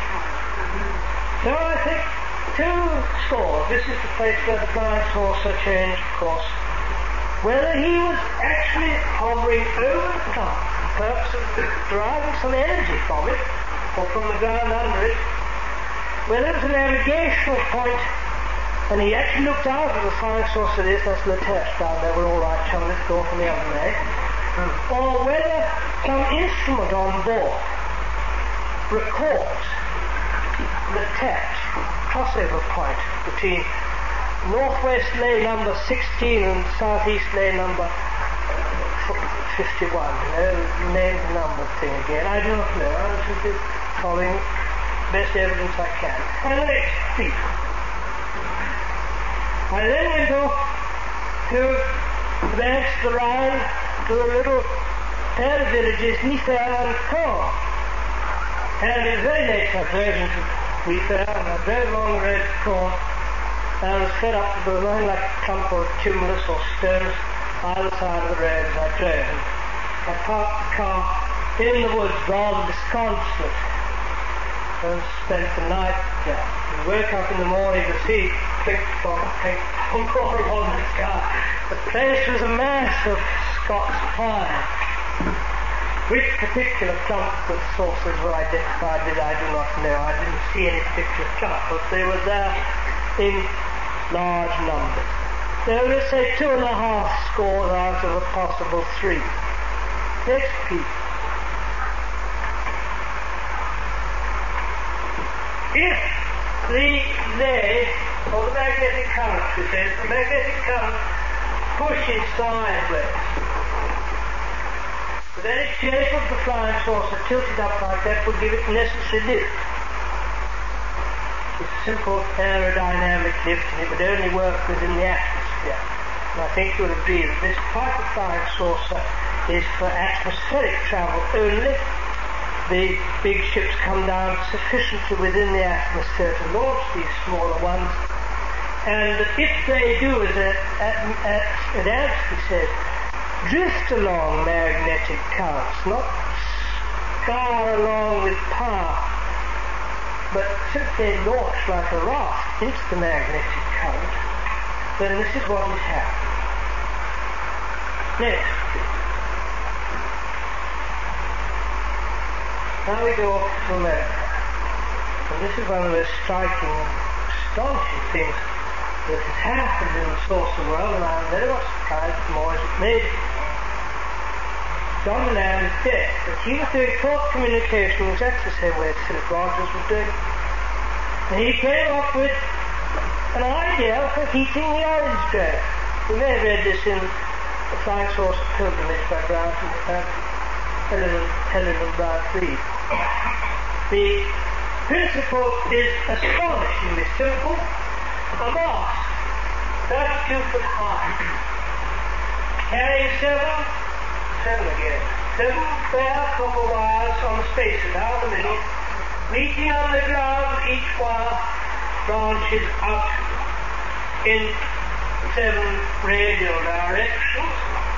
So I think two scores. This is the place where the flying saucer changed course. Whether he was actually hovering over the top for the purpose of deriving some energy from it, or from the ground under it, whether it was a navigational point, and he actually looked out at the flying saucer. This, that's the test down there. We're all right, chum. Let's go from the other leg. Or whether some instrument on board records the taps, crossover point between northwest lay number sixteen and southeast lay number fifty-one. You know, name the number thing again. I do not know. I should be following the best evidence I can. And the next speak. I then went off to the banks of the Rhine to a little pair of villages, Niffer and Caen. And it was very late, I drove into Niffer, and I drove along the road to Caen, and I was fed up with there was nothing like a clump of tumulus or stones either side of the road as I drove. I parked the car in the woods rather disconsolate, and spent the night there. We woke up in the morning to see click clock, click all along the sky. The place was a mass of Scots pine. Which particular clumps of saucers were identified with, I do not know. I didn't see any particular clump, but they were there in large numbers. So let's say two and a half scores out of a possible three. Next piece. If the lay, or the magnetic current, we say, the magnetic current pushes sideways, the very shape of the flying saucer tilted up like that would give it necessary lift. It's a simple aerodynamic lift, and it would only work within the atmosphere. And I think you'll agree that this type of flying saucer is for atmospheric travel only. The big ships come down sufficiently within the atmosphere to launch these smaller ones, and if they do, as Adamski said, drift along magnetic currents, not scar along with power, but simply launch like a raft into the magnetic current, then this is what is happening. Next. Now we go off to America. And this is one of the striking and astonishing things that has happened in the saucer world, and I'm very much surprised more as it may be. John Lamb is dead, but he was doing thought communication exactly the same way as Philip Rogers was doing. And he came up with an idea for heating the orange grove. You may have read this in The Flying Saucer Pilgrimage by Brown and Helen, Helen and Brown Reed. The principle is astonishingly simple. A mast, thirty-two foot high, carrying seven, seven again, seven bare copper wires on the spacer down the middle, meeting underground, each wire branches out in seven radial directions,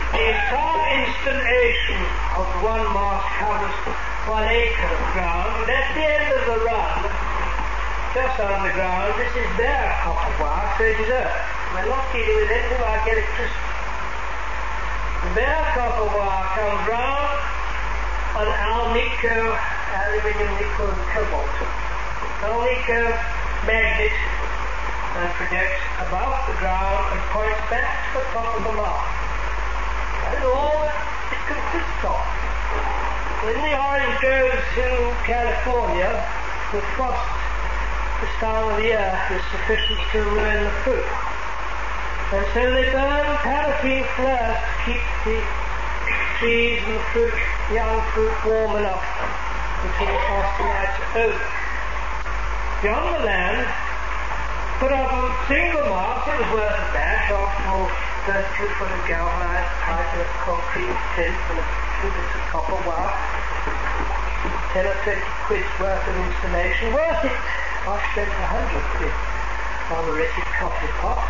The entire installation of one mast covers one acre of ground, but at the end of the run, just underground, this is bare copper wire, so it is earth. We're not dealing with anything like electricity. The bare copper wire comes round an Alnico, aluminium, nickel and cobalt. Alnico magnet and projects above the ground and points back to the top of the mast. That is all it consists of. When the orange goes to California, the frost this time of the year is sufficient to ruin the fruit. And so they burn paraffin flares to keep the trees and the fruit, young fruit, warm enough until the frosty nights are over. Beyond the land, put up a single mast, it was worth a dash, after all, thirty-two foot of galvanized pipe and a concrete tin and a few bits of copper wire. Ten or twenty quid's worth of installation, worth it. I spent a hundred quid on the wretched coffee pot.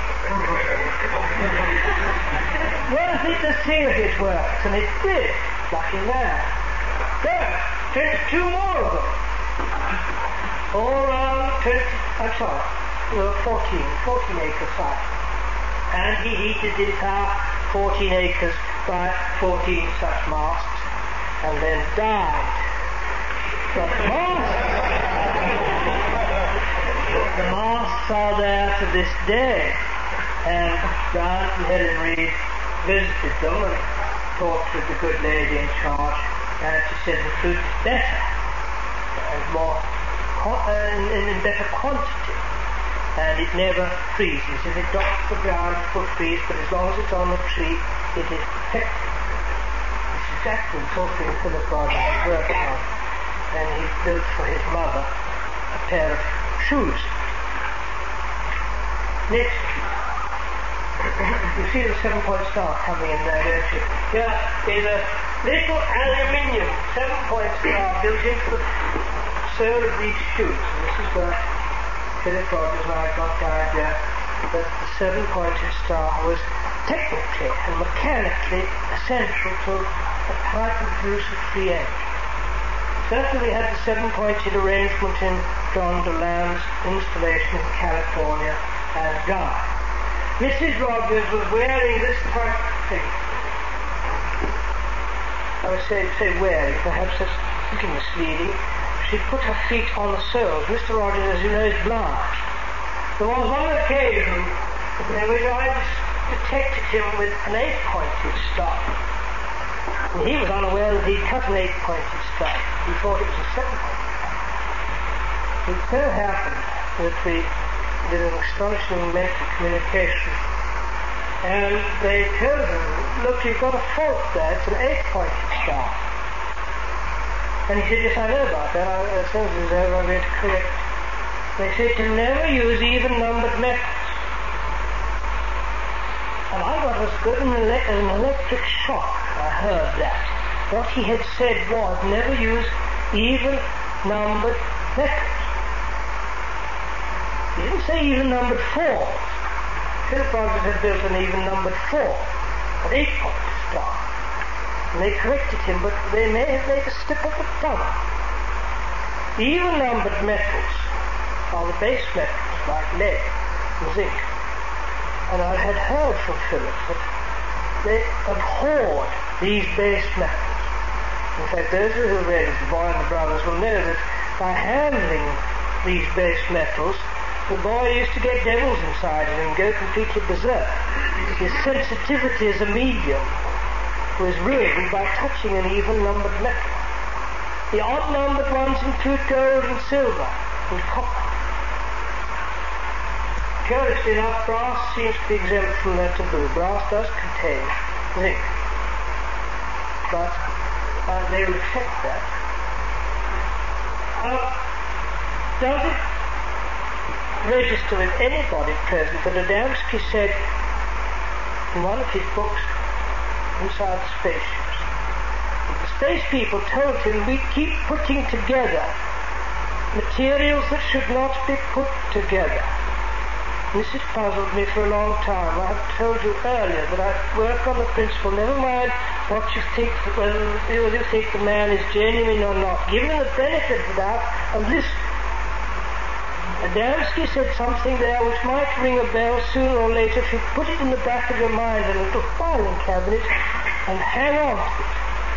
Worth it to see if it works, and it did. Lucky man. There, twenty-two more of them. All round twenty, I'm sorry, well, fourteen, fourteen acre site. And he heated the entire fourteen acres by fourteen such masts, and then died. But the masts, the masts are there to this day, and Grant and Helen Reid visited them and talked with the good lady in charge, and she said the fruit is better and more uh, in, in better quantity, and it never freezes. If it drops to the ground it will freeze, but as long as it's on the tree it is perfect. It's exactly the sort of thing Philip Rogers was working on, and he built for his mother a pair of shoes. Next, you see the seven-point star coming in there, don't you? Here is a little aluminium seven-point star built into the sole of these shoes. And this is where Philip Rogers and I got the idea that the seven-pointed star was technically and mechanically essential to a type of use of free edge. Certainly we had the seven-pointed arrangement in John DeLand's installation in California and Guy. Missus Rogers was wearing this type of thing. I would say, say wearing, perhaps that's a little misleading. She put her feet on the soles. Mister Rogers, as you know, is blind. There was one occasion in which I detected him with an eight-pointed star. And he was unaware that he'd cut an eight-pointed star. He thought it was a seven-pointed star. It so happened that we did an astonishing mental communication, and they told him, look, you've got a fault there, it's an eight-pointed star. And he said, yes, I know about that, I, as soon as it's over I'm going to correct it. They said to never use even-numbered metals. And I got as good an, ele- an electric shock, I heard that. What he had said was, never use even-numbered metals. He didn't say even-numbered four. Philip Rogers had built an even-numbered four, an eight-pointed star. And they corrected him, but they may have made a slip of the tongue. The even-numbered metals are the base metals, like lead and zinc. And I had heard from Philip that they abhorred these base metals. In fact, those who have read The Boy and the Brothers will know that by handling these base metals, the boy used to get devils inside him and go completely berserk. His sensitivity as a medium was ruined by touching an even-numbered metal. The odd-numbered ones include gold and silver and copper. Curiously enough, brass seems to be exempt from that taboo. Brass does contain zinc, but uh, they reject that. Uh, does it register with anybody present that Adamski said in one of his books, Inside the Spaceships, the space people told him we keep putting together materials that should not be put together. This has puzzled me for a long time. I have told you earlier that I work on the principle, never mind what you think, whether you think the man is genuine or not. Give him the benefit of the doubt and listen. Adamski said something there which might ring a bell sooner or later if you put it in the back of your mind in a little filing cabinet and hang on to it.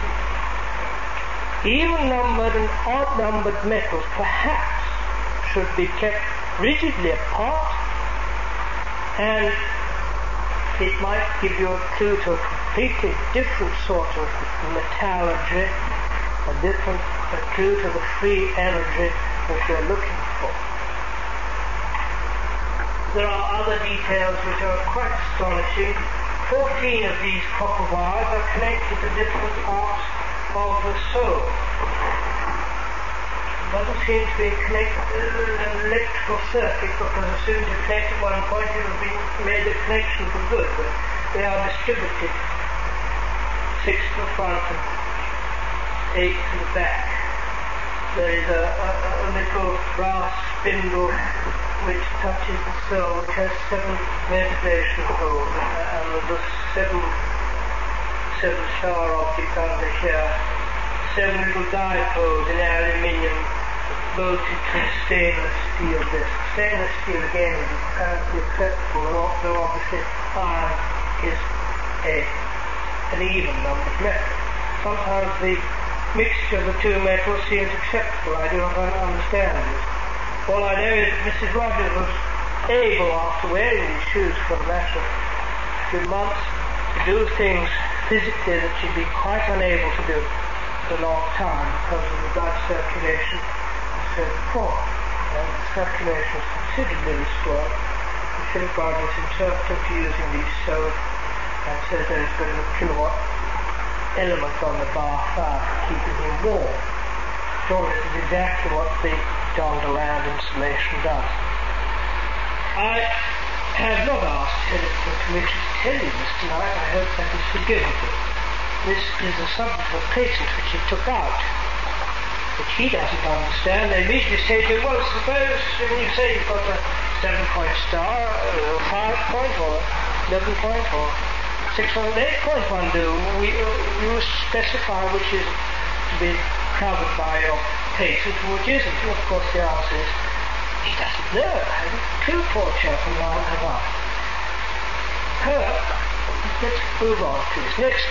Even-numbered and odd-numbered metals perhaps should be kept rigidly apart, and it might give you a clue to a completely different sort of metallurgy, a different a clue to the free energy that you're looking for. There are other details which are quite astonishing. Fourteen of these copper wires are connected to different parts of the soul. It doesn't seem to be connected to an electrical circuit, because as soon as you connect at one point it will be made a connection for good, but they are distributed six to the front and eight to the back. There is a, a, a little brass spindle which touches the soul, which has seven ventilation holes, and the seven seven star optic under here, seven little dipoles in aluminium bolted to stainless steel disc. Stainless steel again is apparently acceptable, though obviously iron is a, an even numbered metal. Sometimes the mixture of the two metals seems acceptable. I do not understand this. All I know is that Missus Rogers was able, after wearing these shoes for a matter of a few months, to do things physically that she'd be quite unable to do for a long time because of the blood circulation so poor. And the circulation is considerably restored. Philip Rogers himself took to using these soles and says there is a bit of a kilowatt element on the bar fire for keeping him warm. Sure, this is exactly what the John DeLand installation does. I have not asked Telephone Commission to tell you this tonight. I hope that is forgivable. This is the subject of a patent which he took out, which he doesn't understand. They immediately say to him, well, suppose when you say you've got a seven-point star, or a five-point, or eleven point, or six point, eight point one do. We, you must specify which is to be covered by your patent and which isn't. And of course the answer is, he doesn't know. I haven't a clue, poor chap, and now have I. However, let's move on to his next.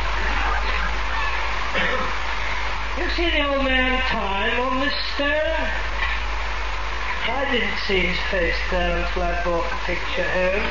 You see the old man time on this stone? I didn't see his face there until I brought the picture home.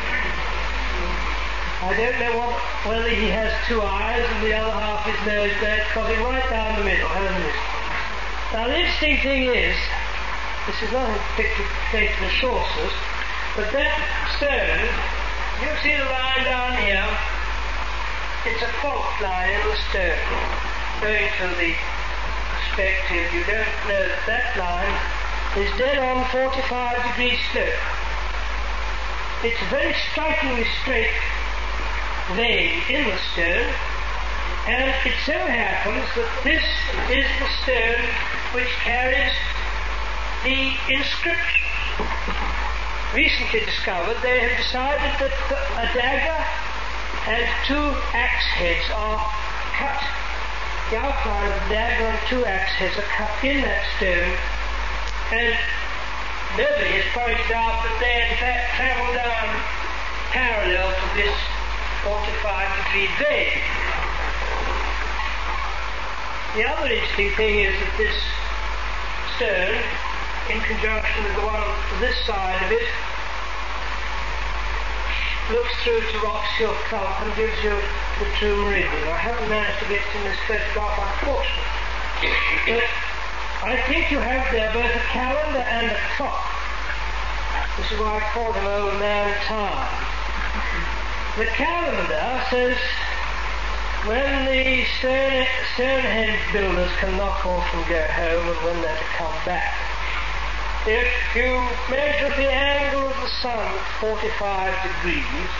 I don't know what, whether he has two eyes and the other half his nose there. It's got him right down the middle, hasn't it? Now the interesting thing is, this is not a particular case of the Chaucers, but that stone, you see the line down here, it's a fault line in the stone. Going to the perspective, you don't know that that line is dead on forty-five degree slope. It's a very strikingly straight vein in the stone, and it so happens that this is the stone which carries the inscription. Recently discovered, they have decided that a dagger and two axe heads are cut. The outline of the dagger and two axe heads are cut in that stone, and nobody has pointed out that they in fact travel down parallel to this forty-five degree vein. The other interesting thing is that this stone, in conjunction with the one on this side of it, looks through to Rock's Hill Clump and gives you the true meridian. I haven't managed to get in this photograph, unfortunately. But I think you have there both a calendar and a clock. This is why I call him Old Man Time. The calendar says when the Stone, Stonehenge builders can knock off and go home and when they're to come back. If you measure the angle of the sun at forty-five degrees,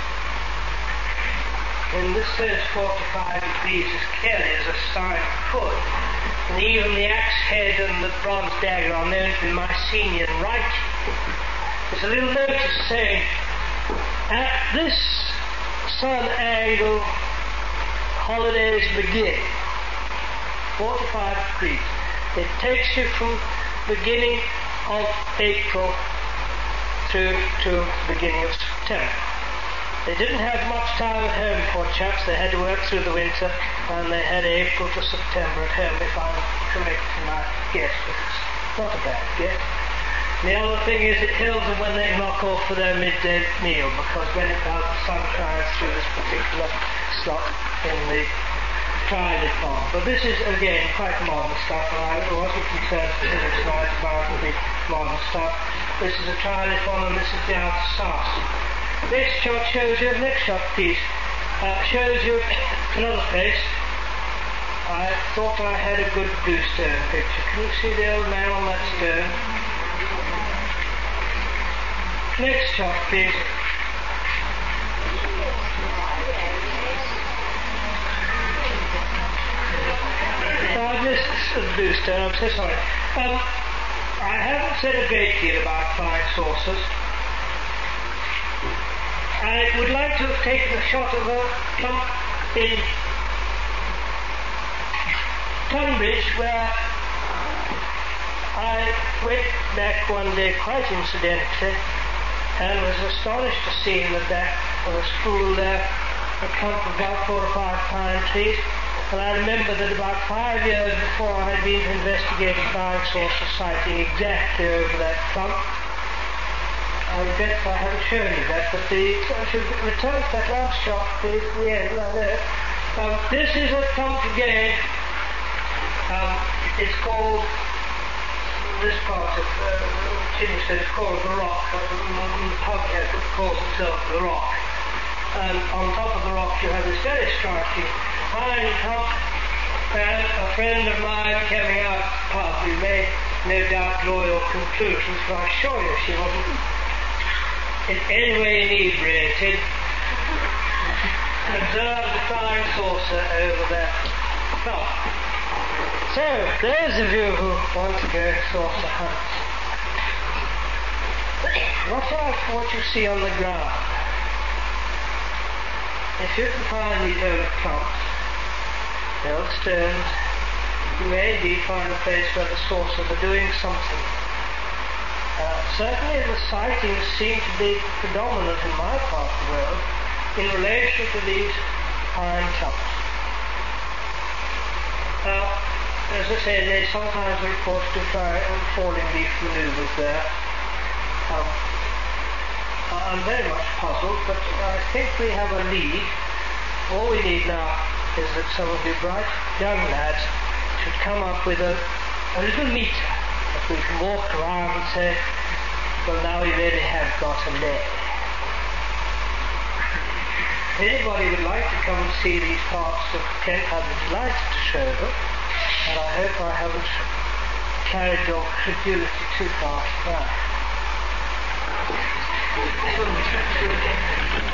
and this says forty-five degrees as clearly as a sign could, and even the axe head and the bronze dagger are known to be Mycenaean writing, There's a little notice saying, at this sun angle, holidays begin. forty-five degrees. It takes you from beginning of April through to the beginning of September. They didn't have much time at home, poor chaps. They had to work through the winter, and they had April to September at home, if I'm correct in my guess, but it's not a bad guess. The other thing is it tells them when they knock off for their midday meal, because when it does, the sun shines through this particular slot in the trilithon. But this is, again, quite modern stuff, and I wasn't concerned tonight about the modern stuff. This is a trilithon, and this is the outer sauce. Next shot shows you, next shot please, uh, shows you another place. I thought I had a good blue stone picture. Can you see the old man on that stone? Next shot please. Oh, I missed the blue stone, I'm so sorry. Um, I haven't said a great deal about flying saucers. I would like to have taken a shot of a clump in Tunbridge, where I went back one day quite incidentally and was astonished to see in the back of a school there a clump of about four or five pine trees. And I remember that about five years before I had been to investigate a flying saucer sighting exactly over that clump. I regret I haven't shown you that, but the, I should return to that last shot, please, the end, right there. Um, this is a clump again. Um, it's called, this part of uh, Chichester is called the Rock. The pub here calls itself the Rock. And on top of the rock you have this very striking pine clump, and a friend of mine coming out of the pub, you may no doubt draw your conclusions, but I assure you she wasn't in any way inebriated, observed the flying saucer over that clump. So, those of you who want to go saucer hunt, watch out for what you see on the ground. If you can find these old clumps, the old stones, you may indeed find a place where the saucers are doing something. Uh, certainly the sightings seem to be predominant in my part of the world in relation to these pine clumps. Now, as I said, they sometimes report to fly falling leaf manoeuvres there. Um, I'm very much puzzled, but I think we have a lead. All we need now is that some of you bright young lads should come up with a, a little meter that we can walk around and say, well, now we really have got a lay. If anybody would like to come and see these parts of Kent, I'd be delighted to show them, and I hope I haven't carried your credulity too far now.